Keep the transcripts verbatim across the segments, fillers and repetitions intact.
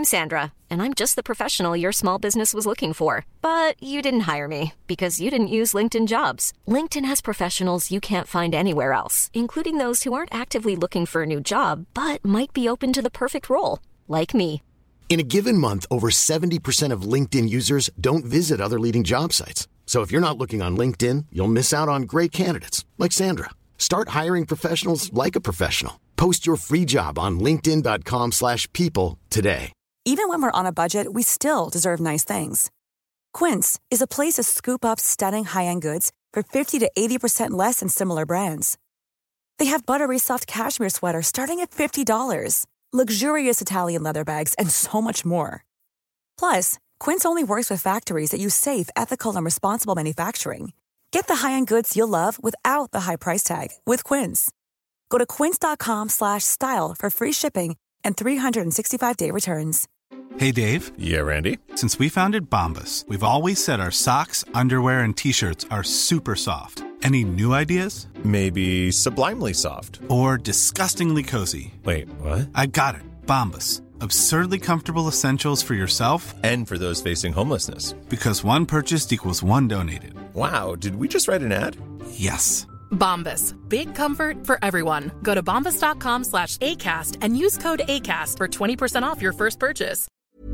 I'm Sandra, and I'm just the professional your small business was looking for. But you didn't hire me because you didn't use LinkedIn Jobs. LinkedIn has professionals you can't find anywhere else, including those who aren't actively looking for a new job, but might be open to the perfect role, like me. In a given month, over seventy percent of LinkedIn users don't visit other leading job sites. So if you're not looking on LinkedIn, you'll miss out on great candidates like Sandra. Start hiring professionals like a professional. Post your free job on linkedin dot com slash people today. Even when we're on a budget, we still deserve nice things. Quince is a place to scoop up stunning high-end goods for fifty to eighty percent less than similar brands. They have buttery soft cashmere sweaters starting at fifty dollars, luxurious Italian leather bags, and so much more. Plus, Quince only works with factories that use safe, ethical, and responsible manufacturing. Get the high-end goods you'll love without the high price tag with Quince. Go to quince dot com slash style for free shipping and three sixty-five day returns. Hey, Dave. Yeah, Randy. Since we founded Bombas, we've always said our socks, underwear, and T-shirts are super soft. Any new ideas? Maybe sublimely soft. Or disgustingly cozy. Wait, what? I got it. Bombas. Absurdly comfortable essentials for yourself and for those facing homelessness. Because one purchased equals one donated. Wow, did we just write an ad? Yes. Bombas. Big comfort for everyone. Go to bombas dot com slash ACAST and use code ACAST for twenty percent off your first purchase.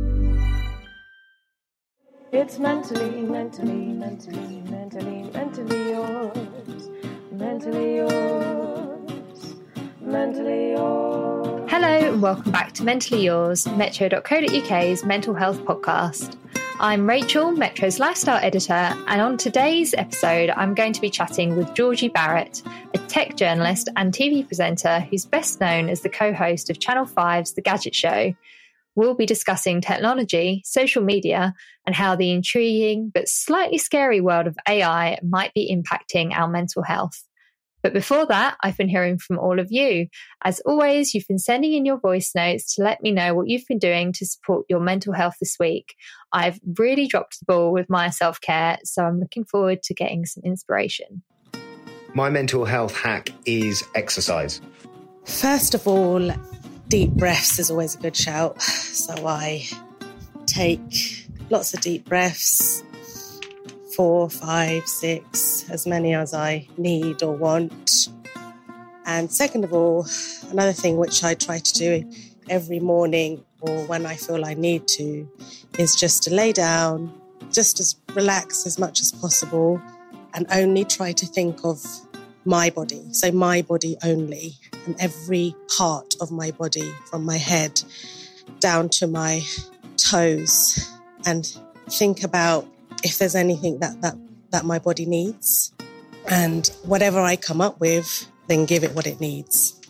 It's mentally, mentally, mentally, mentally, mentally yours. Mentally yours. Mentally yours. Hello and welcome back to Mentally Yours, metro dot co dot uk's mental health podcast. I'm Rachel, Metro's lifestyle editor, and on today's episode, I'm going to be chatting with Georgie Barrett, a tech journalist and T V presenter who's best known as the co-host of Channel five's The Gadget Show. We'll be discussing technology, social media, and how the intriguing but slightly scary world of A I might be impacting our mental health. But before that, I've been hearing from all of you. As always, you've been sending in your voice notes to let me know what you've been doing to support your mental health this week. I've really dropped the ball with my self-care, so I'm looking forward to getting some inspiration. My mental health hack is exercise. First of all, deep breaths is always a good shout. So I take lots of deep breaths. Four, five, six, as many as I need or want. And second of all, another thing which I try to do every morning or when I feel I need to is just to lay down, just as relax as much as possible and only try to think of my body. So my body only, and every part of my body from my head down to my toes, and think about if there's anything that, that, that my body needs, and whatever I come up with, then give it what it needs.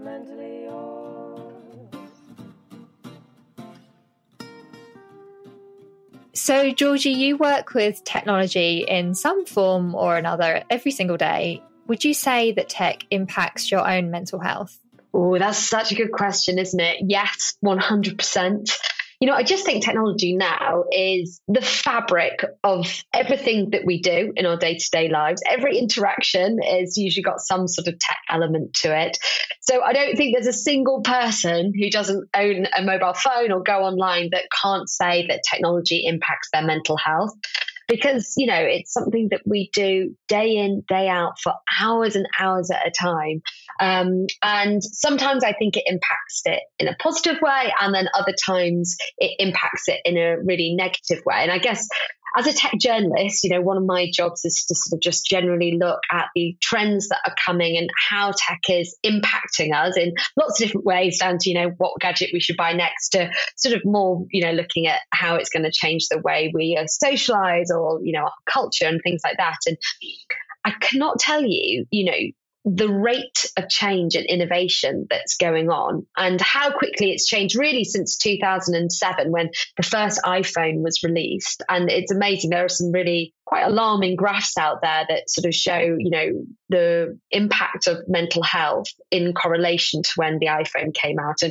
So, Georgie, you work with technology in some form or another every single day. Would you say that tech impacts your own mental health? Oh, that's such a good question, isn't it? Yes, one hundred percent. You know, I just think technology now is the fabric of everything that we do in our day-to-day lives. Every interaction has usually got some sort of tech element to it. So I don't think there's a single person who doesn't own a mobile phone or go online that can't say that technology impacts their mental health. Because, you know, it's something that we do day in, day out for hours and hours at a time. Um, and sometimes I think it impacts it in a positive way, and then other times it impacts it in a really negative way. And I guess as a tech journalist, you know, one of my jobs is to sort of just generally look at the trends that are coming and how tech is impacting us in lots of different ways, down to, you know, what gadget we should buy next, to sort of more, you know, looking at how it's going to change the way we uh, socialize, or, you know, our culture and things like that. And I cannot tell you, you know, the rate of change and innovation that's going on, and how quickly it's changed really since two thousand seven, when the first iPhone was released. And it's amazing. There are some really quite alarming graphs out there that sort of show, you know, the impact of mental health in correlation to when the iPhone came out. And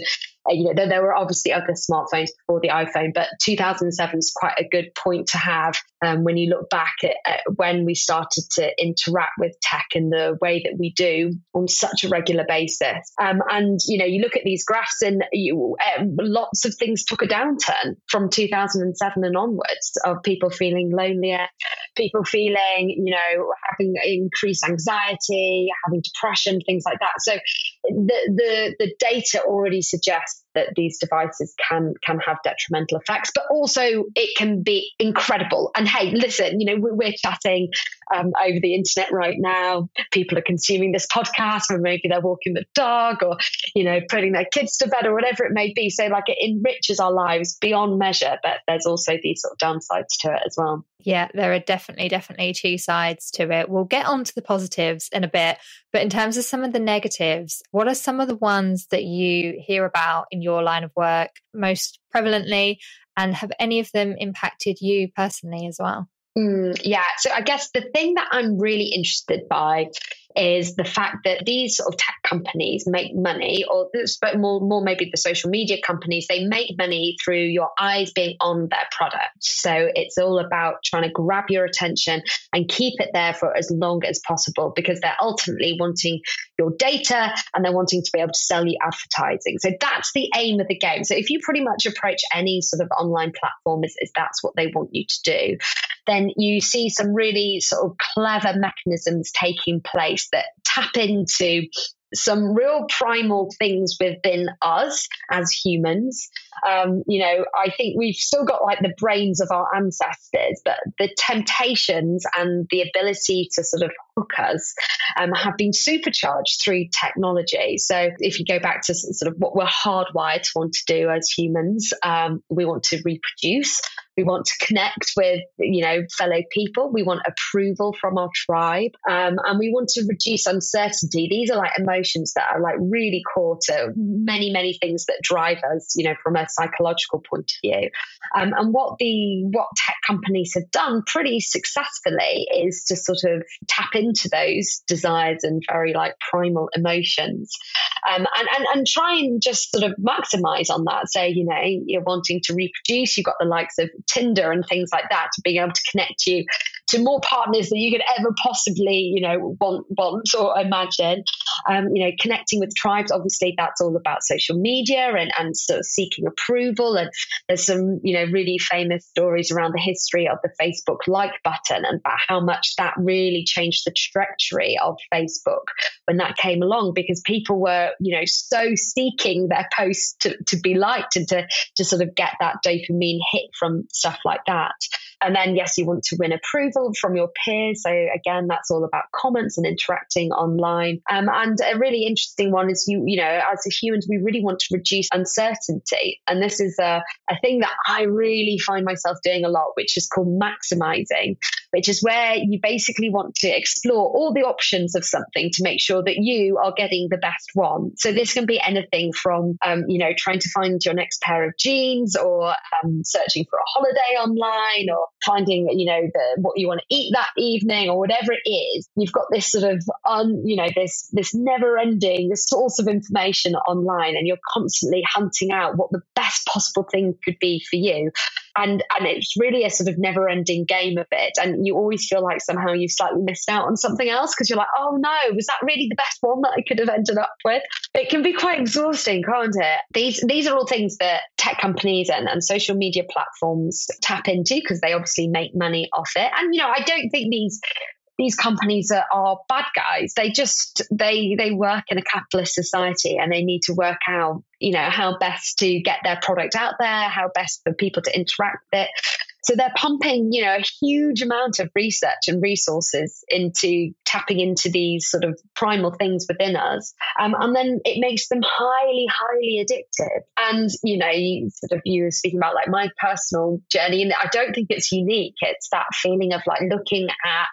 uh, you know, there, there were obviously other smartphones before the iPhone, but two thousand seven is quite a good point to have um, when you look back at, at when we started to interact with tech in the way that we do on such a regular basis. Um, and, you know, you look at these graphs and you, um, lots of things took a downturn from two thousand seven and onwards, of people feeling lonelier, people feeling, you know, having increased anxiety, having depression, things like that. So the the, the data already suggests that these devices can can have detrimental effects, but also it can be incredible. And hey, listen, you know, we're, we're chatting um, over the internet right now. People are consuming this podcast, or maybe they're walking the dog, or, you know, putting their kids to bed, or whatever it may be. So like, it enriches our lives beyond measure, but there's also these sort of downsides to it as well. Yeah, there are definitely, definitely two sides to it. We'll get on to the positives in a bit, but in terms of some of the negatives, what are some of the ones that you hear about in your line of work most prevalently, and have any of them impacted you personally as well? Mm, yeah, so I guess the thing that I'm really interested by is the fact that these sort of tech companies make money, or more, more maybe the social media companies, they make money through your eyes being on their product. So it's all about trying to grab your attention and keep it there for as long as possible, because they're ultimately wanting your data and they're wanting to be able to sell you advertising. So that's the aim of the game. So if you pretty much approach any sort of online platform as, as that's what they want you to do, then you see some really sort of clever mechanisms taking place that tap into some real primal things within us as humans. Um, you know, I think we've still got like the brains of our ancestors, but the temptations and the ability to sort of hook us um, have been supercharged through technology. So if you go back to sort of what we're hardwired to want to do as humans, um, we want to reproduce. We want to connect with, you know, fellow people. We want approval from our tribe. Um, and we want to reduce uncertainty. These are like emotions that are like really core to many, many things that drive us, you know, from a psychological point of view. Um, and what the, what tech companies have done pretty successfully is to sort of tap into those desires and very like primal emotions. Um, and, and, and try and just sort of maximize on that. So, you know, you're wanting to reproduce, you've got the likes of Tinder and things like that to being able to connect you to more partners than you could ever possibly, you know, want, want or imagine. Um, you know, connecting with tribes, obviously that's all about social media and, and sort of seeking approval. And there's some, you know, really famous stories around the history of the Facebook like button and about how much that really changed the trajectory of Facebook when that came along, because people were, you know, so seeking their posts to, to be liked and to, to sort of get that dopamine hit from stuff like that. And then, yes, you want to win approval from your peers. So again, that's all about comments and interacting online. Um, and a really interesting one is, you, you know, as humans, we really want to reduce uncertainty. And this is a, a thing that I really find myself doing a lot, which is called maximizing, which is where you basically want to explore all the options of something to make sure that you are getting the best one. So this can be anything from, um, you know, trying to find your next pair of jeans, or um, searching for a holiday online, or finding, you know, the, what you want to eat that evening, or whatever it is. You've got this sort of, un, you know, this this never-ending source of information online, and you're constantly hunting out what the best possible thing could be for you. And and it's really a sort of never-ending game of it. And you always feel like somehow you've slightly missed out on something else, because you're like, oh no, was that really the best one that I could have ended up with? It can be quite exhausting, can't it? These these are all things that tech companies and, and social media platforms tap into, because they obviously make money off it. And, you know, I don't think these these companies are, are bad guys. They just, they they work in a capitalist society, and they need to work out, you know, how best to get their product out there, how best for people to interact with it. So they're pumping, you know, a huge amount of research and resources into tapping into these sort of primal things within us. Um, and then it makes them highly, highly addictive. And, you know, you sort of, you were speaking about like my personal journey, and I don't think it's unique. It's that feeling of like looking at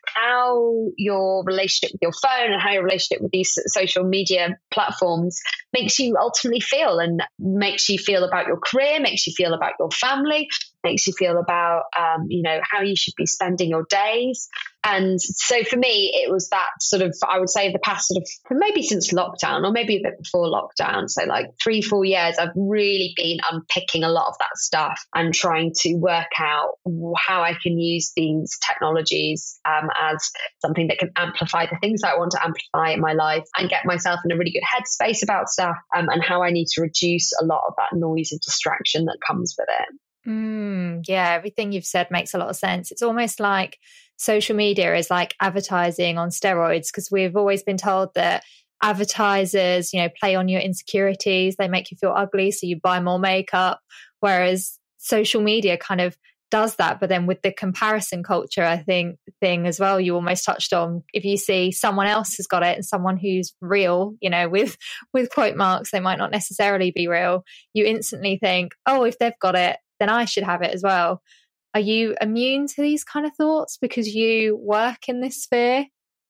how your relationship with your phone and how your relationship with these social media platforms makes you ultimately feel, and makes you feel about your career, makes you feel about your family, makes you feel about, um, you know, how you should be spending your days. And so for me, it was that sort of, I would say the past sort of, maybe since lockdown or maybe a bit before lockdown. So like three, four years, I've really been unpicking a lot of that stuff and trying to work out how I can use these technologies um, as something that can amplify the things that I want to amplify in my life and get myself in a really good headspace about stuff um, and how I need to reduce a lot of that noise and distraction that comes with it. Mm, yeah, everything you've said makes a lot of sense. It's almost like social media is like advertising on steroids, because we've always been told that advertisers, you know, play on your insecurities. They make you feel ugly, so you buy more makeup. Whereas social media kind of does that, but then with the comparison culture, I think thing as well, you almost touched on, if you see someone else has got it and someone who's real, you know, with with quote marks, they might not necessarily be real, you instantly think, oh, if they've got it, then I should have it as well. Are you immune to these kind of thoughts because you work in this sphere?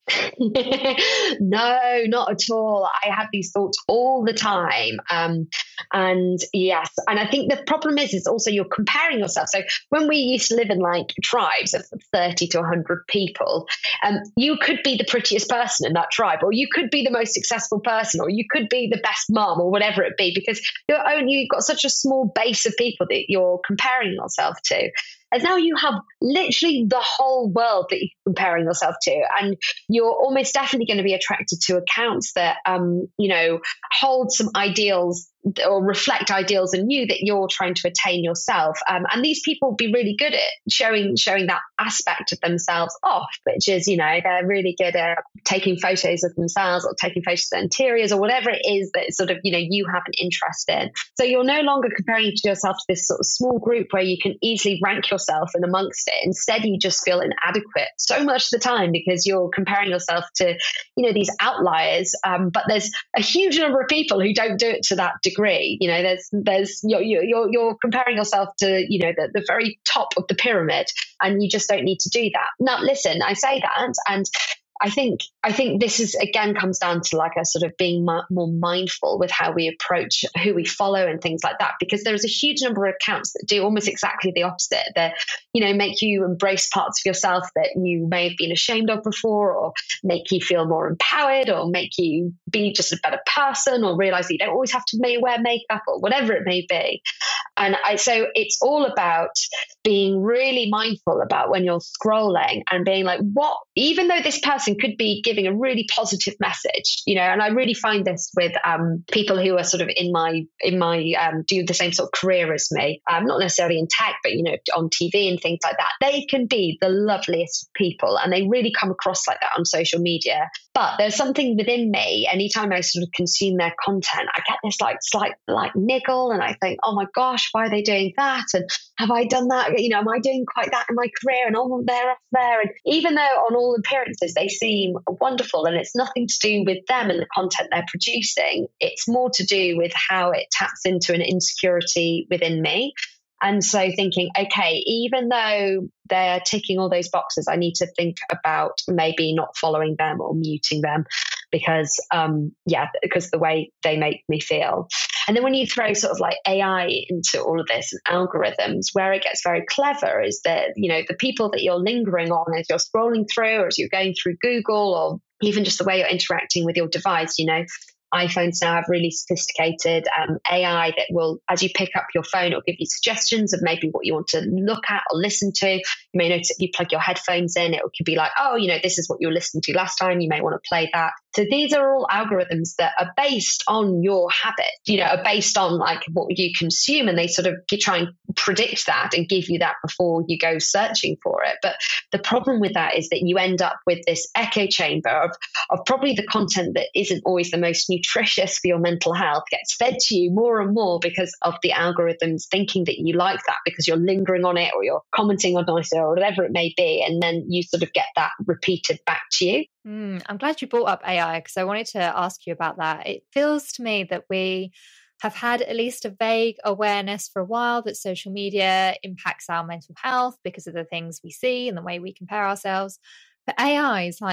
No, not at all. I have these thoughts all the time. Um, and yes, and I think the problem is, is also you're comparing yourself. So when we used to live in like tribes of thirty to one hundred people, um, you could be the prettiest person in that tribe, or you could be the most successful person, or you could be the best mom, or whatever it be, because you're only, you've got such a small base of people that you're comparing yourself to. And now you have literally the whole world that you're comparing yourself to. And you're almost definitely going to be attracted to accounts that, um, you know, hold some ideals or reflect ideals in you that you're trying to attain yourself. Um, and these people will be really good at showing showing that aspect of themselves off, which is, you know, they're really good at taking photos of themselves or taking photos of their interiors or whatever it is that sort of, you know, you have an interest in. So you're no longer comparing yourself to this sort of small group where you can easily rank yourself in amongst it. Instead, you just feel inadequate so much of the time because you're comparing yourself to, you know, these outliers. Um, but there's a huge number of people who don't do it to that degree. You know, there's there's you're you're you're comparing yourself to, you know, the, the very top of the pyramid, and you just don't need to do that. Now, listen, I say that, and I think I think this is again comes down to like a sort of being ma- more mindful with how we approach who we follow and things like that, because there's a huge number of accounts that do almost exactly the opposite, that, you know, make you embrace parts of yourself that you may have been ashamed of before, or make you feel more empowered, or make you be just a better person, or realize that you don't always have to may- wear makeup or whatever it may be. And I, so it's all about being really mindful about when you're scrolling and being like, what, even though this person could be giving a really positive message, you know, and I really find this with um, people who are sort of in my, in my, um, do the same sort of career as me, um, not necessarily in tech, but, you know, on T V and things like that. They can be the loveliest people and they really come across like that on social media. But there's something within me, anytime I sort of consume their content, I get this like slight like niggle and I think, oh my gosh, why are they doing that? And have I done that? You know, am I doing quite that in my career? And all there, off there. And even though on all appearances they seem wonderful and it's nothing to do with them and the content they're producing, it's more to do with how it taps into an insecurity within me. And so thinking, okay, even though they're ticking all those boxes, I need to think about maybe not following them or muting them because, um, yeah, because the way they make me feel. And then when you throw sort of like A I into all of this and algorithms, where it gets very clever is that, you know, the people that you're lingering on as you're scrolling through or as you're going through Google or even just the way you're interacting with your device, you know, iPhones now have really sophisticated um, A I that will, as you pick up your phone, it'll give you suggestions of maybe what you want to look at or listen to. You may notice if you plug your headphones in, it could be like, oh, you know, this is what you were listening to last time. You may want to play that. So these are all algorithms that are based on your habit, you know, are based on like what you consume, and they sort of try and predict that and give you that before you go searching for it. But the problem with that is that you end up with this echo chamber of, of probably the content that isn't always the most nutritious for your mental health gets fed to you more and more because of the algorithms thinking that you like that because you're lingering on it or you're commenting on it or whatever it may be. And then you sort of get that repeated back to you. Mm, I'm glad you brought up A I because I wanted to ask you about that. It feels to me that we have had at least a vague awareness for a while that social media impacts our mental health because of the things we see and the way we compare ourselves. But A I is like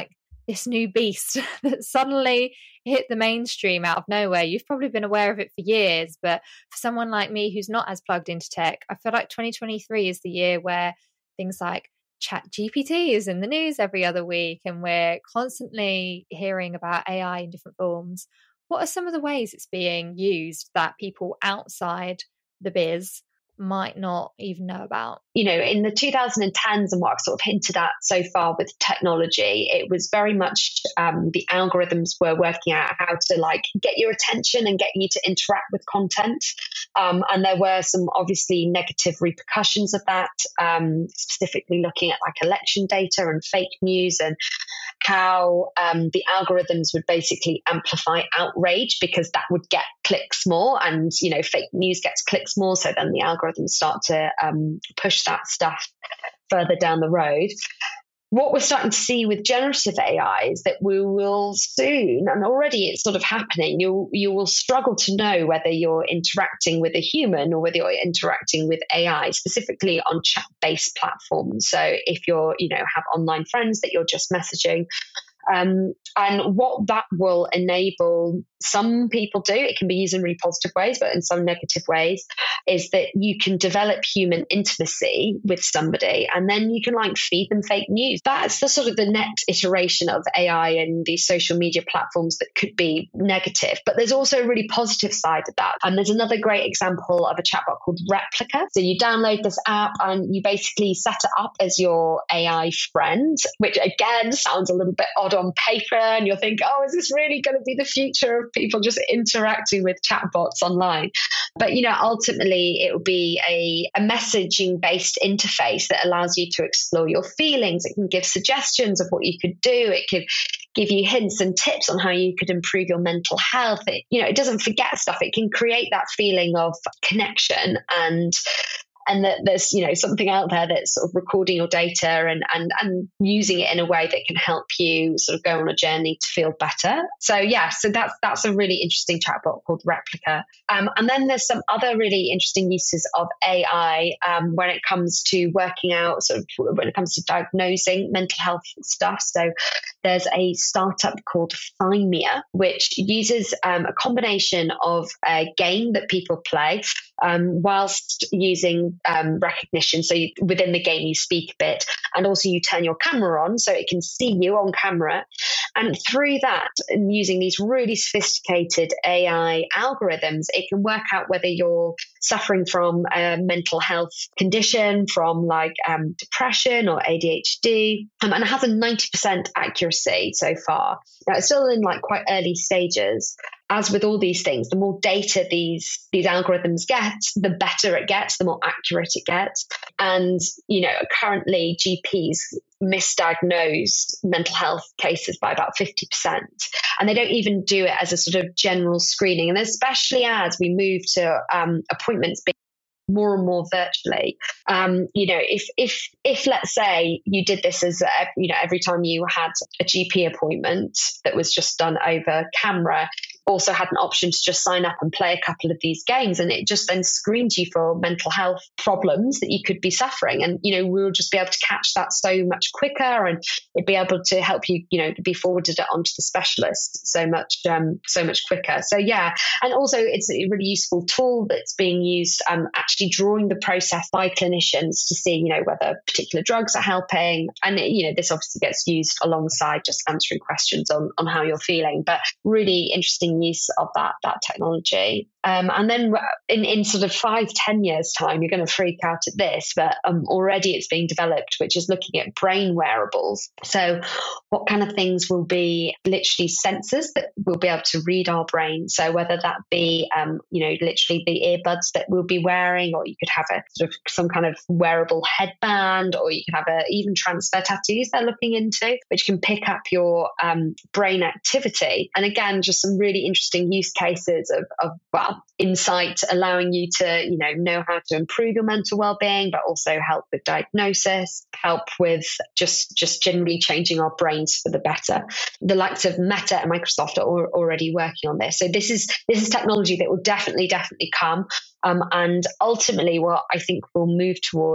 this new beast that suddenly hit the mainstream out of nowhere. You've probably been aware of it for years, but for someone like me who's not as plugged into tech, I feel like twenty twenty-three is the year where things like Chat G P T is in the news every other week, and we're constantly hearing about A I in different forms. What are some of the ways it's being used that people outside the biz might not even know about? You know, in the two thousand tens and what I've sort of hinted at so far with technology, it was very much um, the algorithms were working out how to like get your attention and get you to interact with content. Um, and there were some obviously negative repercussions of that, um, specifically looking at like election data and fake news and how um, the algorithms would basically amplify outrage because that would get clicks more, and, you know, fake news gets clicks more. So then the algorithms start to um, push that stuff further down the road. What we're starting to see with generative A I is that we will soon, and already it's sort of happening, you you will struggle to know whether you're interacting with a human or whether you're interacting with A I, specifically on chat-based platforms. So if you're, you know, have online friends that you're just messaging, Um, and what that will enable some people do, it can be used in really positive ways, but in some negative ways, is that you can develop human intimacy with somebody and then you can like feed them fake news. That's the sort of the next iteration of A I and these social media platforms that could be negative. But there's also a really positive side of that. And there's another great example of a chatbot called Replika. So you download this app and you basically set it up as your A I friend, which again sounds a little bit odd on paper, and you'll think, oh, is this really going to be the future of people just interacting with chatbots online? But, you know, ultimately it will be a, a messaging based interface that allows you to explore your feelings. It can give suggestions of what you could do. It could give you hints and tips on how you could improve your mental health. It, you know, it doesn't forget stuff. It can create that feeling of connection and and that there's, you know, something out there that's sort of recording your data and, and, and using it in a way that can help you sort of go on a journey to feel better. So yeah, so that's, that's a really interesting chatbot called Replika. Um, and then there's some other really interesting uses of A I um, when it comes to working out, sort of when it comes to diagnosing mental health stuff. So there's a startup called Thymia, which uses um, a combination of a game that people play um, whilst using Um, recognition. So you, within the game, you speak a bit, and also you turn your camera on so it can see you on camera. And through that, and using these really sophisticated A I algorithms, it can work out whether you're suffering from a mental health condition, from like um, depression or A D H D, um, and it has a ninety percent accuracy so far. Now, it's still in like quite early stages. As with all these things, the more data these these algorithms get, the better it gets, the more accurate it gets. And, you know, currently G Ps misdiagnose mental health cases by about fifty percent. And they don't even do it as a sort of general screening. And especially as we move to um, appointments being more and more virtually. Um, you know, if if if let's say you did this as a, you know, every time you had a G P appointment that was just done over camera, also had an option to just sign up and play a couple of these games, and it just then screens you for mental health problems that you could be suffering. And, you know, we'll just be able to catch that so much quicker, and it'd be able to help you, you know, be forwarded it onto the specialist so much, um, so much quicker. So yeah. And also it's a really useful tool that's being used, um, actually drawing the process by clinicians to see, you know, whether particular drugs are helping. And, you know, this obviously gets used alongside just answering questions on, on how you're feeling, but really interesting use of that that technology. Um, and then in, in sort of five, ten years time, you're going to freak out at this, but um, already it's being developed, which is looking at brain wearables. So what kind of things will be literally sensors that will be able to read our brain? So whether that be, um, you know, literally the earbuds that we'll be wearing, or you could have a sort of some kind of wearable headband, or you could have a, even transfer tattoos they're looking into, which can pick up your um, brain activity. And again, just some really interesting use cases of, of well, insight, allowing you to, you know, know how to improve your mental well-being, but also help with diagnosis, help with just, just generally changing our brains for the better. The likes of Meta and Microsoft are already working on this. So this is, this is technology that will definitely, definitely come. Um, and ultimately what I think we'll move towards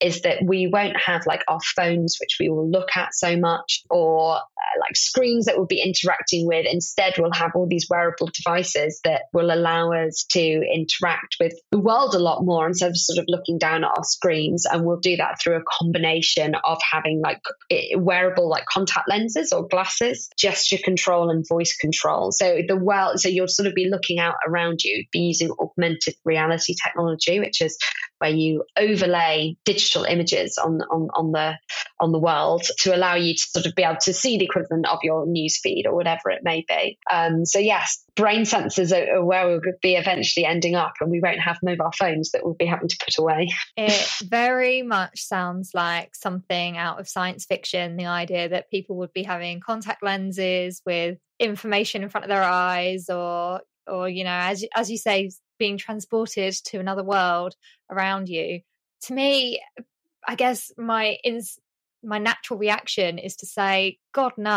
is that we won't have like our phones, which we will look at so much, or uh, like screens that we'll be interacting with. Instead, we'll have all these wearable devices that will allow us to interact with the world a lot more instead of sort of looking down at our screens. And we'll do that through a combination of having like wearable like contact lenses or glasses, gesture control and voice control. So the world, so you'll sort of be looking out around you, be using augmented reality technology, which is where you overlay digital images on, on, on the on the world to allow you to sort of be able to see the equivalent of your news feed or whatever it may be. Um, so yes, brain sensors are, are where we'll be eventually ending up, and we won't have mobile phones that we'll be having to put away. It very much sounds like something out of science fiction, the idea that people would be having contact lenses with information in front of their eyes, or or you know, as as you say, being transported to another world around you. To me, I guess my ins- my natural reaction is to say, God, no,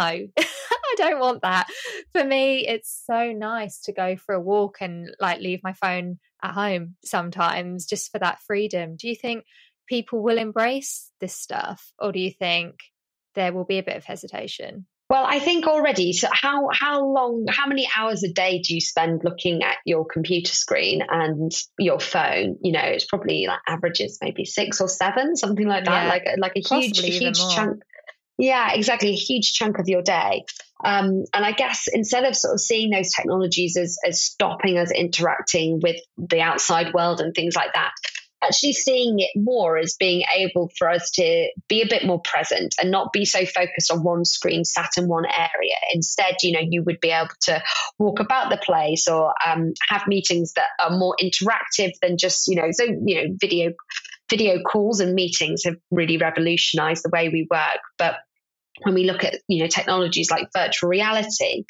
I don't want that. For me, it's so nice to go for a walk and like leave my phone at home sometimes just for that freedom. Do you think people will embrace this stuff, or do you think there will be a bit of hesitation? Well, I think already. So how how long, how many hours a day do you spend looking at your computer screen and your phone? You know, it's probably like averages maybe six or seven, something like that, Yeah, like a, like a huge, possibly even huge more. chunk. Yeah, exactly. A huge chunk of your day. Um, and I guess instead of sort of seeing those technologies as, as stopping us interacting with the outside world and things like that, actually seeing it more as being able for us to be a bit more present and not be so focused on one screen sat in one area. Instead, you know, you would be able to walk about the place, or um, have meetings that are more interactive than just, you know, so, you know, video, video calls and meetings have really revolutionized the way we work. But when we look at, you know, technologies like virtual reality,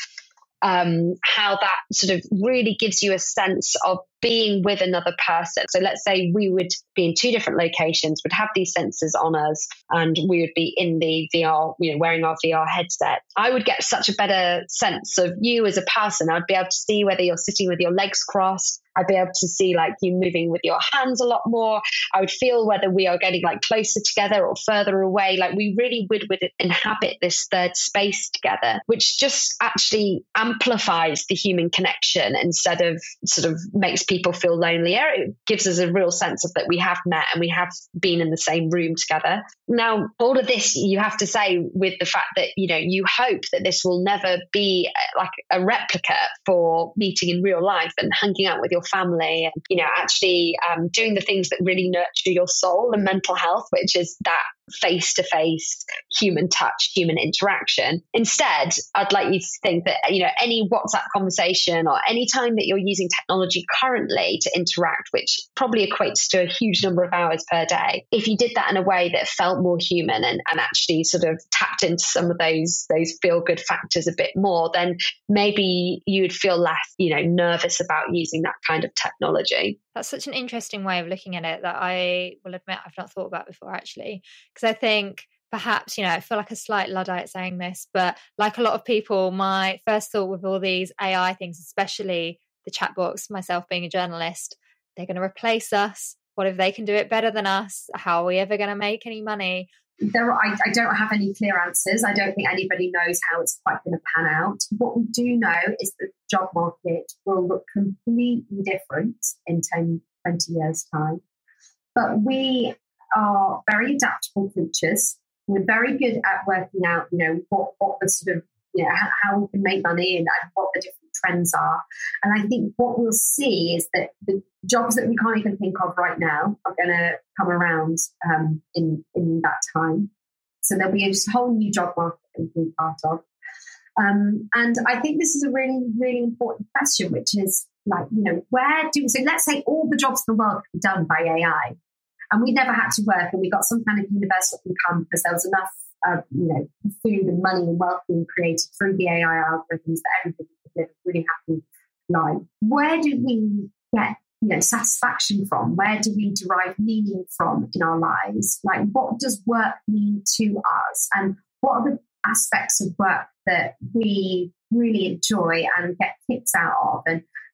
um, how that sort of really gives you a sense of being with another person. So let's say we would be in two different locations, would have these sensors on us, and we would be in the V R, you know, wearing our V R headset. I would get such a better sense of you as a person. I'd be able to see whether you're sitting with your legs crossed. I'd be able to see like you moving with your hands a lot more. I would feel whether we are getting like closer together or further away. Like we really would, would inhabit this third space together, which just actually amplifies the human connection instead of sort of makes people feel lonelier. It gives us a real sense of that we have met and we have been in the same room together. Now, all of this you have to say with the fact that, you know, you hope that this will never be like a replica for meeting in real life and hanging out with your family and, you know, actually um, doing the things that really nurture your soul and mental health, which is that face-to-face human touch, human interaction. Instead, I'd like you to think that, you know, any WhatsApp conversation or any time that you're using technology currently to interact, which probably equates to a huge number of hours per day, if you did that in a way that felt more human and, and actually sort of tapped into some of those those feel-good factors a bit more, then maybe you would feel less, you know, nervous about using that kind of technology. That's such an interesting way of looking at it that I will admit I've not thought about before, actually. Because I think perhaps, you know, I feel like a slight Luddite saying this, but like a lot of people, my first thought with all these A I things, especially the chatbots, myself being a journalist, they're going to replace us. What if they can do it better than us? How are we ever going to make any money? There, are, I, I don't have any clear answers. I don't think anybody knows how it's quite going to pan out. What we do know is that the job market will look completely different in ten, twenty years' time. But we are very adaptable creatures. We're very good at working out, you know, what, what the sort of, you know, how, how we can make money and, and what the different trends are. And I think what we'll see is that the jobs that we can't even think of right now are going to come around um, in, in that time. So there'll be a whole new job market that we can be part of. Um, and I think this is a really, really important question, which is like, you know, where do, so let's say all the jobs in the world can be done by A I. And we never had to work, and we got some kind of universal income because there was enough, uh, you know, food and money and wealth being created through the A I algorithms that everybody could live a really happy life. Where do we get, you know, satisfaction from? Where do we derive meaning from in our lives? Like, what does work mean to us? And what are the aspects of work that we really enjoy and get kicks out of? And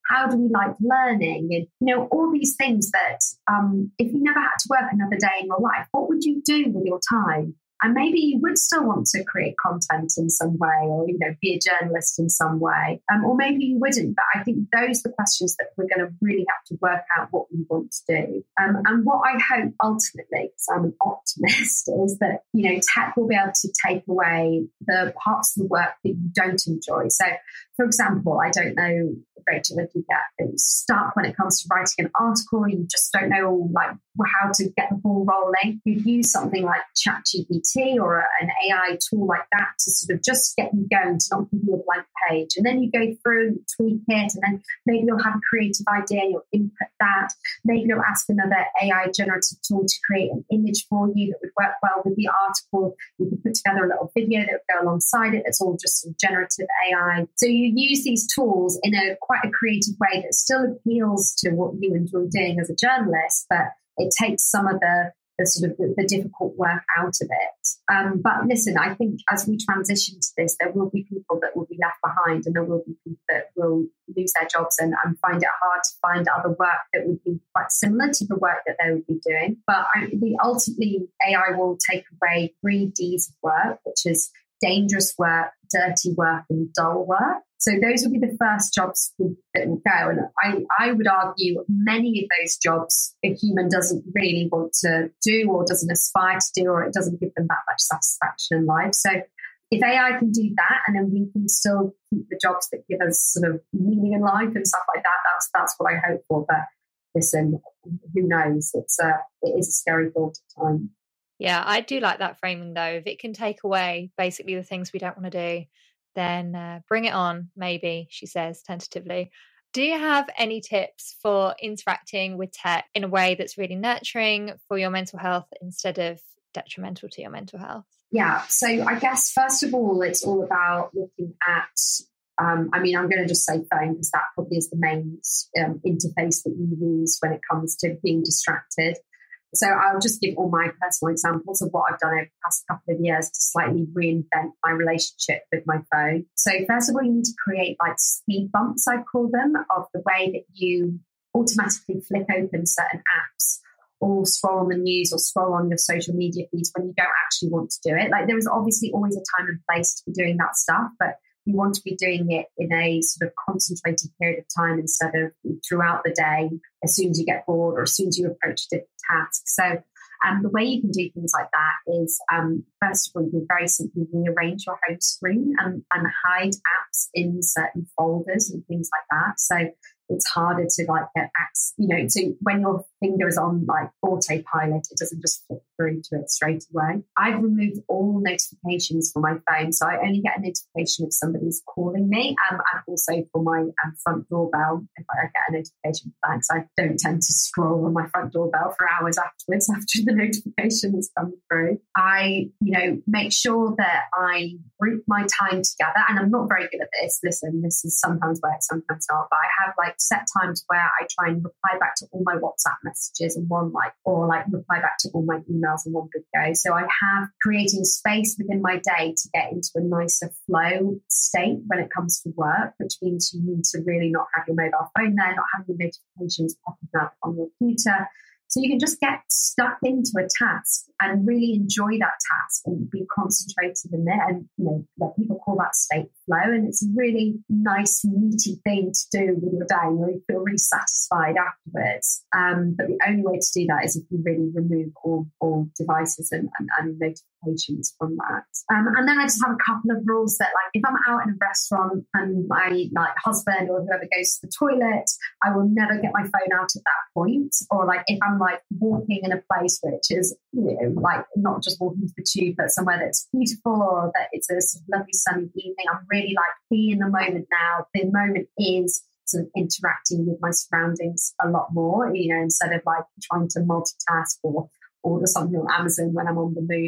how do we like learning? And, you know, all these things that um, if you never had to work another day in your life, what would you do with your time? And maybe you would still want to create content in some way, or, you know, be a journalist in some way. Um, or maybe you wouldn't. But I think those are the questions that we're going to really have to work out what we want to do. Um, and what I hope ultimately, because I'm an optimist, is that, you know, tech will be able to take away the parts of the work that you don't enjoy. So, for example, I don't know, Rachel, if you get stuck when it comes to writing an article, you just don't know like how to get the ball rolling. You'd use something like ChatGPT or a, an A I tool like that to sort of just get you going, to not give you a blank page. And then you go through and tweak it, and then maybe you'll have a creative idea and you'll input that. Maybe you'll ask another A I generative tool to create an image for you that would work well with the article. You could put together a little video that would go alongside it. It's all just some generative A I. So you use these tools in a quite a creative way that still appeals to what you enjoy doing as a journalist, but it takes some of the, the sort of the, the difficult work out of it. Um, but listen, I think as we transition to this, there will be people that will be left behind, and there will be people that will lose their jobs and, and find it hard to find other work that would be quite similar to the work that they would be doing. But I, the, ultimately, A I will take away three Ds of work, which is dangerous work, dirty work, and dull work. So those will be the first jobs that will go. And I, I would argue many of those jobs a human doesn't really want to do, or doesn't aspire to do, or it doesn't give them that much satisfaction in life. So if A I can do that, and then we can still keep the jobs that give us sort of meaning in life and stuff like that, that's that's what I hope for. But listen, who knows? It's a, it is a scary thought at times. Yeah, I do like that framing though. If it can take away basically the things we don't want to do, then uh, bring it on, maybe, she says tentatively. Do you have any tips for interacting with tech in a way that's really nurturing for your mental health instead of detrimental to your mental health? Yeah, so I guess first of all, it's all about looking at, um, I mean, I'm going to just say phone because that probably is the main um, interface that you use when it comes to being distracted. So I'll just give all my personal examples of what I've done over the past couple of years to slightly reinvent my relationship with my phone. So first of all, you need to create like speed bumps, I call them, of the way that you automatically flick open certain apps or scroll on the news or scroll on your social media feeds when you don't actually want to do it. Like there is obviously always a time and place to be doing that stuff, but you want to be doing it in a sort of concentrated period of time instead of throughout the day, as soon as you get bored or as soon as you approach a different task. So um, the way you can do things like that is, um, first of all, you very simply rearrange your home screen and, and hide apps in certain folders and things like that. So it's harder to like get access, you know, so when your finger is on like autopilot, it doesn't just flip through to it straight away. I've removed all notifications from my phone. So I only get a notification if somebody's calling me, um, and also for my um, front doorbell, if I get a notification for that, because I don't tend to scroll on my front doorbell for hours afterwards after the notification has come through. I, you know, make sure that I group my time together, and I'm not very good at this. Listen, this is sometimes works, sometimes not, but I have like set times where I try and reply back to all my WhatsApp messages in one like, or like reply back to all my emails in one big go. So I have creating space within my day to get into a nicer flow state when it comes to work, which means you need to really not have your mobile phone there, not having your notifications popping up on your computer. So you can just get stuck into a task and really enjoy that task and be concentrated in it. And, you know, what people call that state flow. And it's a really nice, meaty thing to do with your day. You know, you feel really satisfied afterwards. Um, but the only way to do that is if you really remove all, all devices and, and, and notifications from that. Um, and then I just have a couple of rules that, like, if I'm out in a restaurant and my like husband or whoever goes to the toilet, I will never get my phone out at that point. Or like if I'm like walking in a place which is, you know, like not just walking to the tube, but somewhere that's beautiful or that it's a sort of lovely sunny evening, I'm really like, be in the moment now. The moment is sort of interacting with my surroundings a lot more, you know, instead of like trying to multitask or order something on Amazon when I'm on the move.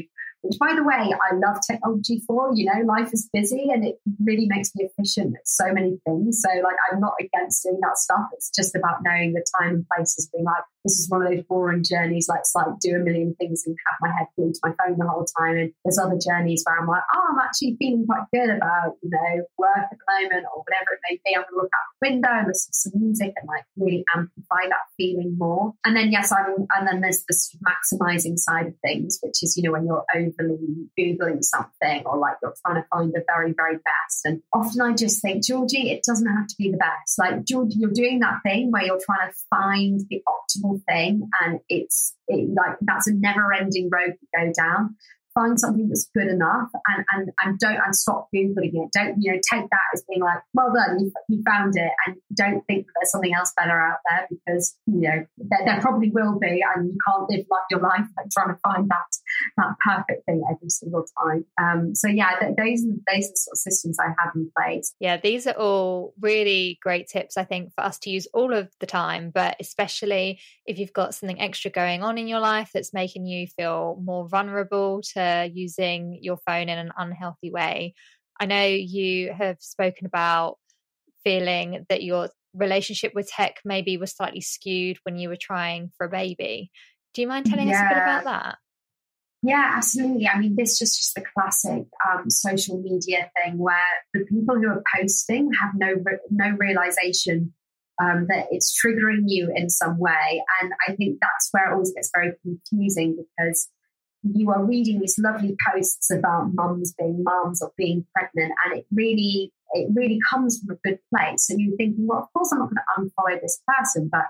which, by the way, I love technology for. You know, life is busy and it really makes me efficient at so many things. So, like, I'm not against doing that stuff. It's just about knowing the time and places, being like, this is one of those boring journeys, like, it's like do a million things and have my head glued to my phone the whole time. And there's other journeys where I'm like, oh, I'm actually feeling quite good about, you know, work at the moment or whatever it may be. I'm going to look out the window and listen to some music and like really amplify that feeling more. And then, yes, I'm, and then there's this maximizing side of things, which is, you know, when you're overly Googling something or like you're trying to find the very, very best. And often I just think, Georgie, it doesn't have to be the best. Like, Georgie, you're doing that thing where you're trying to find the optimal thing, and it's it, like that's a never-ending road to go down. Find something that's good enough, and and and don't and stop Googling it. Don't, you know, take that as being like, well done, you, you found it, and don't think that there's something else better out there, because, you know, there, there probably will be, and you can't live like your life like trying to find that that perfect thing every single time. Um, so yeah, th- those those are the sort of systems I have in place. Yeah, these are all really great tips, I think, for us to use all of the time, but especially if you've got something extra going on in your life that's making you feel more vulnerable to using your phone in an unhealthy way. I know you have spoken about feeling that your relationship with tech maybe was slightly skewed when you were trying for a baby. Do you mind telling yeah. us a bit about that? Yeah, absolutely. I mean, this is just, just the classic um, social media thing where the people who are posting have no re- no realization um, that it's triggering you in some way. And I think that's where it always gets very confusing, because you are reading these lovely posts about mums being mums or being pregnant, and it really it really comes from a good place. So you're thinking, well, of course I'm not going to unfollow this person, but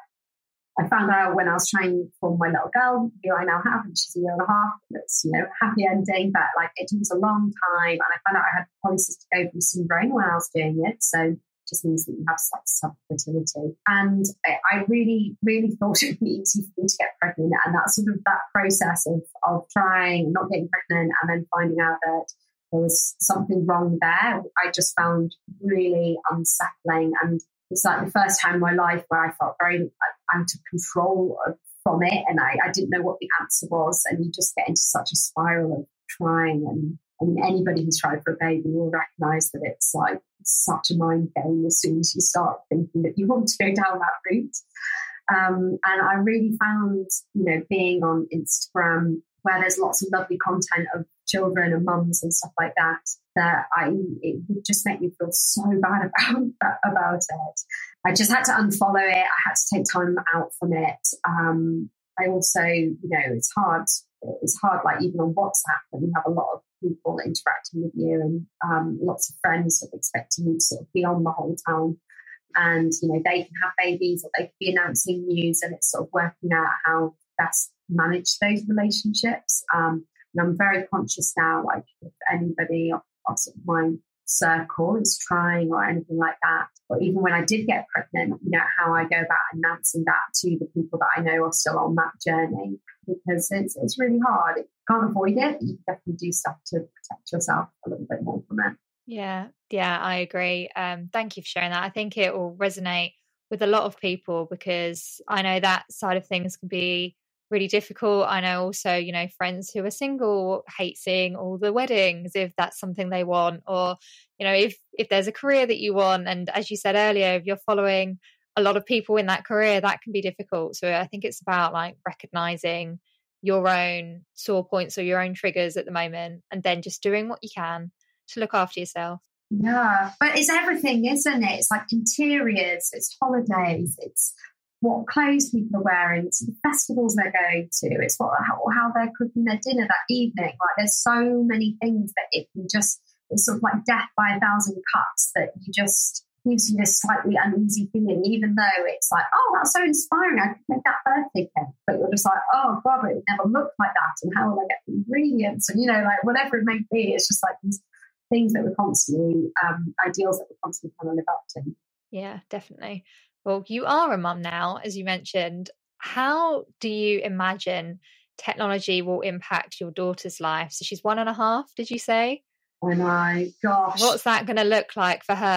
I found out when I was trying for my little girl, who I now have, and she's a year and a half, that's, you know, happy ending, but like it took a long time, and I found out I had polycystic ovary syndrome when I was doing it. So just means that you have like subfertility. And I really, really thought it would be easy for me to get pregnant. And that's sort of that process of, of trying, not getting pregnant, and then finding out that there was something wrong there, I just found really unsettling. And it's like the first time in my life where I felt very like, out of control of, from it. And I, I didn't know what the answer was. And you just get into such a spiral of trying. And I mean, anybody who's tried for a baby will recognise that it's like such a mind game as soon as you start thinking that you want to go down that route. Um, and I really found, you know, being on Instagram, where there's lots of lovely content of children and mums and stuff like that, that I it would just make me feel so bad about about it. I just had to unfollow it. I had to take time out from it. Um, I also, you know, it's hard. It's hard, like even on WhatsApp, when you have a lot of people interacting with you, and um, lots of friends sort of expecting you to sort of be on the whole time. And, you know, they can have babies or they can be announcing news, and it's sort of working out how best manage those relationships. Um, and I'm very conscious now, like if anybody of, of sort of my circle is trying or anything like that, or even when I did get pregnant, you know, how I go about announcing that to the people that I know are still on that journey, because it's it's really hard. You can't avoid it, but you definitely do stuff to protect yourself a little bit more from it. Yeah, yeah, I agree. Um, thank you for sharing that. I think it will resonate with a lot of people, because I know that side of things can be really difficult. I know also, you know, friends who are single hate seeing all the weddings if that's something they want, or, you know, if if there's a career that you want, and as you said earlier, if you're following a lot of people in that career, that can be difficult. So I think it's about like recognizing your own sore points or your own triggers at the moment, and then just doing what you can to look after yourself. Yeah, but it's everything, isn't it? It's like interiors, it's holidays, it's what clothes people are wearing, it's the festivals they're going to, it's what how, how they're cooking their dinner that evening. Like there's so many things that it can just, it's sort of like death by a thousand cuts, that you just gives you this slightly uneasy feeling, even though it's like, oh, that's so inspiring, I could make that birthday cake. But you're just like, oh God, it never looked like that, and how will I get the ingredients? And, you know, like whatever it may be, it's just like these things that we're constantly, um, ideals that we're constantly trying to live up to. Yeah, definitely. Well, you are a mum now, as you mentioned. How do you imagine technology will impact your daughter's life? So she's one and a half, did you say? Oh my gosh. What's that going to look like for her?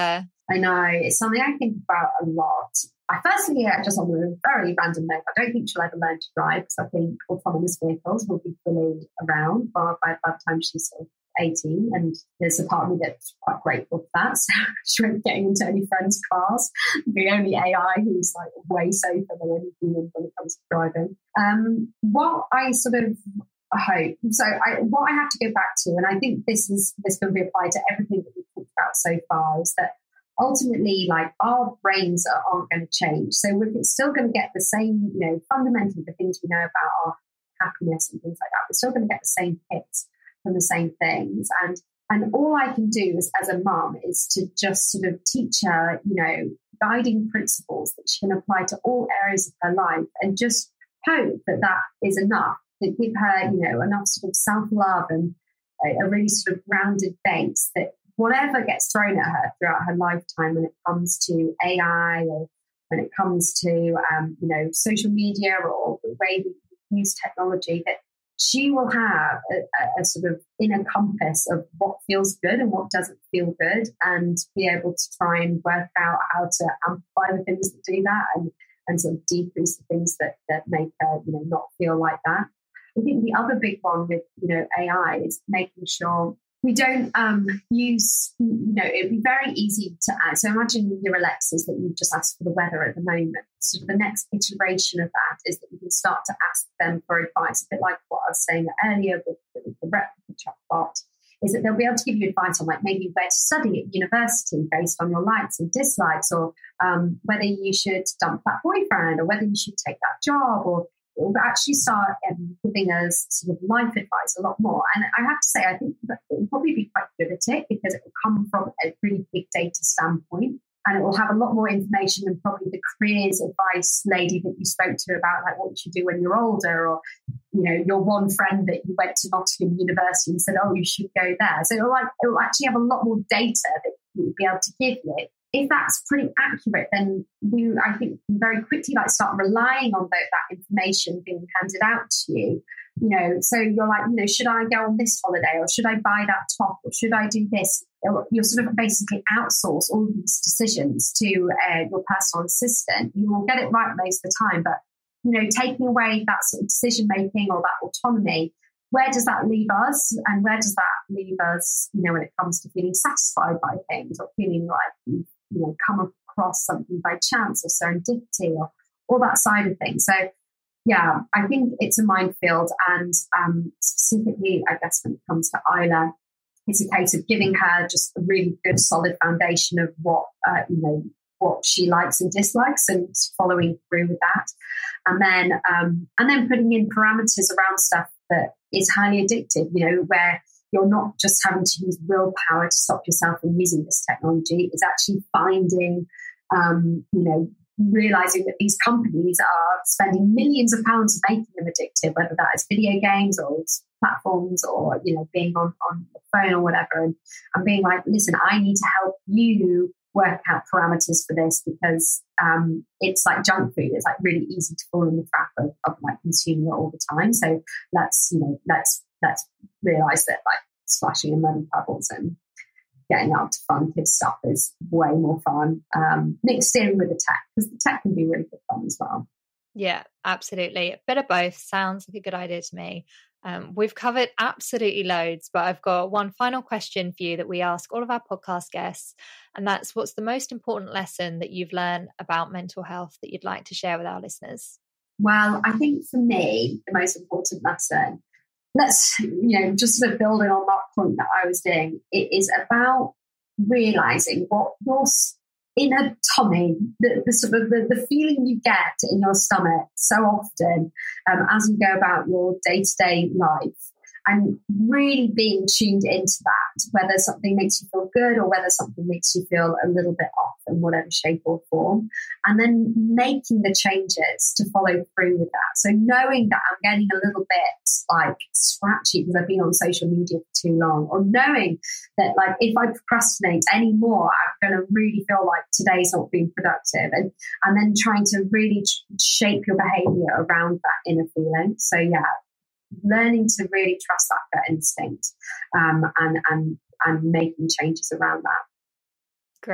I know. It's something I think about a lot. I firstly, yeah, just on a very random note, I don't think she'll ever learn to drive because I think autonomous vehicles will be fully around by, by, by the time she's sort of eighteen. And there's a part of me that's quite grateful for that. So she won't be getting into any friends' cars. The only A I who's like way safer than any human when it comes to driving. Um, what I sort of hope, so I, what I have to go back to, and I think this is this can be applied to everything that we've talked about so far, is that ultimately, like, our brains are, aren't going to change. So we're still going to get the same, you know, fundamentally the things we know about our happiness and things like that. We're still going to get the same hits from the same things. And and all I can do as, as a mum is to just sort of teach her, you know, guiding principles that she can apply to all areas of her life, and just hope that that is enough to give her, you know, enough sort of self-love and a, a really sort of grounded base that whatever gets thrown at her throughout her lifetime when it comes to A I or when it comes to, um, you know, social media or the way we use technology, that she will have a, a sort of inner compass of what feels good and what doesn't feel good, and be able to try and work out how to amplify the things that do that and, and sort of decrease the things that, that make her, you know, not feel like that. I think the other big one with, you know, A I is making sure we don't um, use, you know, it'd be very easy to add. So imagine your Alexas that you've just asked for the weather at the moment. So the next iteration of that is that you can start to ask them for advice, a bit like what I was saying earlier with, with the replica chatbot, is that they'll be able to give you advice on, like, maybe where to study at university based on your likes and dislikes, or um, whether you should dump that boyfriend, or whether you should take that job, or it will actually start um, giving us sort of life advice a lot more. And I have to say, I think that it will probably be quite good at it because it will come from a really big data standpoint, and it will have a lot more information than probably the careers advice lady that you spoke to about, like, what you should do when you're older, or, you know, your one friend that you went to Nottingham University and said, oh, you should go there. So it will, like, it will actually have a lot more data that you'll be able to give you. If that's pretty accurate, then we, I think, very quickly like start relying on that, that information being handed out to you. You know, so you're like, you know, should I go on this holiday, or should I buy that top, or should I do this? You'll sort of basically outsource all these decisions to uh, your personal assistant. You will get it right most of the time, but, you know, taking away that sort of decision making or that autonomy, where does that leave us? And where does that leave us, you know, when it comes to feeling satisfied by things, or feeling like you've, you know, come across something by chance or serendipity, or all that side of things. So, yeah, I think it's a minefield. And um, specifically, I guess, when it comes to Isla, it's a case of giving her just a really good, solid foundation of what, uh, you know, what she likes and dislikes, and following through with that. And then, um, and then putting in parameters around stuff that is highly addictive, you know, where you're not just having to use willpower to stop yourself from using this technology. It's actually finding, um, you know, realizing that these companies are spending millions of pounds making them addictive, whether that is video games or platforms, or, you know, being on, on the phone or whatever, and, and being like, listen, I need to help you work out parameters for this, because um, it's like junk food. It's like really easy to fall in the trap of, of like consuming it all the time. So let's, you know, let's let's realize that, like, splashing in muddy puddles and getting out to fun kid stuff is way more fun, um, mixed in with the tech, because the tech can be really good fun as well. Yeah, absolutely. A bit of both sounds like a good idea to me. Um, we've covered absolutely loads, but I've got one final question for you that we ask all of our podcast guests, and that's, what's the most important lesson that you've learned about mental health that you'd like to share with our listeners? Well, I think for me, the most important lesson, let's, you know, just sort of building on that point that I was doing, it is about realizing what your inner tummy, the, the sort of the, the feeling you get in your stomach so often um, as you go about your day-to-day life, and really being tuned into that, whether something makes you feel good or whether something makes you feel a little bit off in whatever shape or form, and then making the changes to follow through with that. So knowing that I'm getting a little bit like scratchy because I've been on social media for too long, or knowing that, like, if I procrastinate anymore, I'm going to really feel like today's not being productive, and and then trying to really shape your behavior around that inner feeling. So yeah, learning to really trust that gut instinct, um, and and and making changes around that. Great.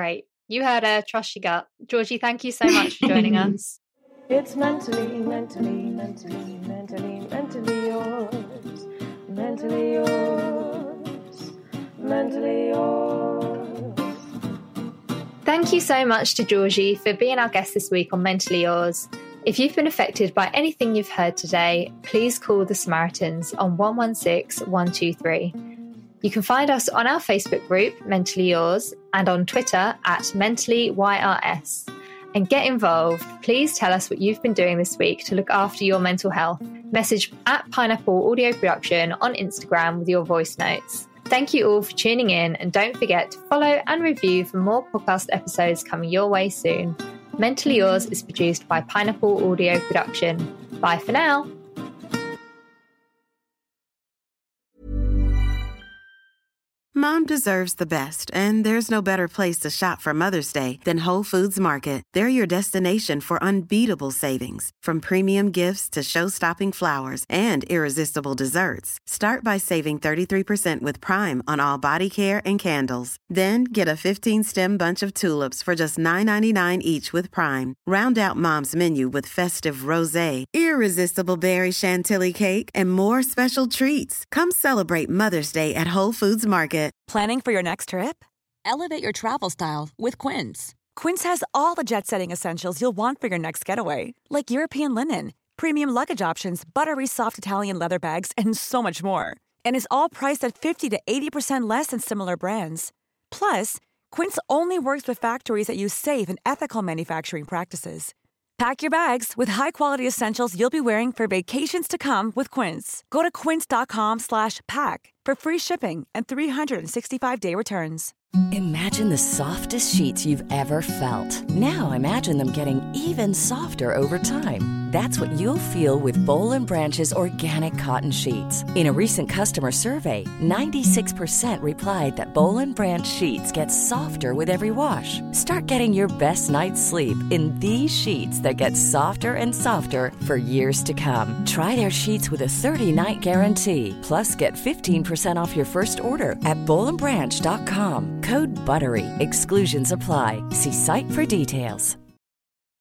You heard her. Trust your gut. Georgie, thank you so much for joining us. It's mentally, mentally, mentally, mentally, mentally yours. Mentally yours. Mentally yours. Thank you so much to Georgie for being our guest this week on Mentally Yours. If you've been affected by anything you've heard today, please call the Samaritans on one one six, one two three. You can find us on our Facebook group, Mentally Yours, and on Twitter at Mentally Y R S. And get involved. Please tell us what you've been doing this week to look after your mental health. Message at Pineapple Audio Production on Instagram with your voice notes. Thank you all for tuning in, and don't forget to follow and review for more podcast episodes coming your way soon. Mentally Yours is produced by Pineapple Audio Production. Bye for now. Mom deserves the best, and there's no better place to shop for Mother's Day than Whole Foods Market. They're your destination for unbeatable savings, from premium gifts to show-stopping flowers and irresistible desserts. Start by saving thirty-three percent with Prime on all body care and candles. Then get a fifteen-stem bunch of tulips for just nine ninety-nine each with Prime. Round out Mom's menu with festive rosé, irresistible berry chantilly cake, and more special treats. Come celebrate Mother's Day at Whole Foods Market. Planning for your next trip? Elevate your travel style with Quince. Quince has all the jet-setting essentials you'll want for your next getaway, like European linen, premium luggage options, buttery soft Italian leather bags, and so much more. And is all priced at fifty to eighty percent less than similar brands. Plus, Quince only works with factories that use safe and ethical manufacturing practices. Pack your bags with high-quality essentials you'll be wearing for vacations to come with Quince. Go to quince.com slash pack for free shipping and three sixty-five day returns. Imagine the softest sheets you've ever felt. Now imagine them getting even softer over time. That's what you'll feel with Boll and Branch's organic cotton sheets. In a recent customer survey, ninety-six percent replied that Boll and Branch sheets get softer with every wash. Start getting your best night's sleep in these sheets that get softer and softer for years to come. Try their sheets with a thirty-night guarantee. Plus, get fifteen percent off your first order at boll and branch dot com. Code BUTTERY. Exclusions apply. See site for details.